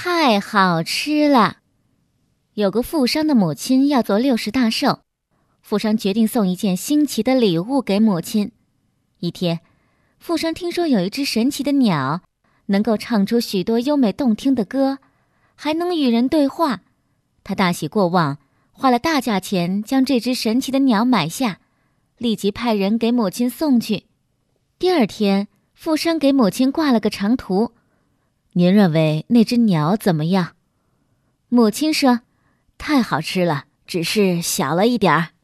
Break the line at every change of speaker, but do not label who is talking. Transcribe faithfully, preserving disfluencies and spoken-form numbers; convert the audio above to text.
太好吃了。有个富商的母亲要做六十大寿，富商决定送一件新奇的礼物给母亲。一天，富商听说有一只神奇的鸟，能够唱出许多优美动听的歌，还能与人对话。他大喜过望，花了大价钱将这只神奇的鸟买下，立即派人给母亲送去。第二天，富商给母亲挂了个长途。您认为那只鸟怎么样？母亲说，太好吃了，只是小了一点儿。